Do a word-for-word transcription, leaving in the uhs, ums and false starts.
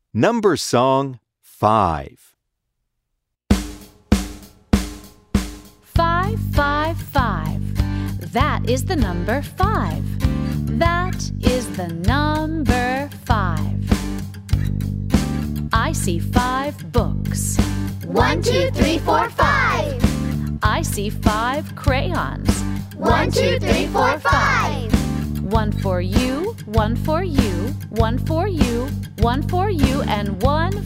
Number Song five. Five, five, five. That is the number five. That is the number five. I see five books. One, two, three, four, five. I see five crayons. One, two, three, four, five. One for you, one for you, one for you, one for you, and one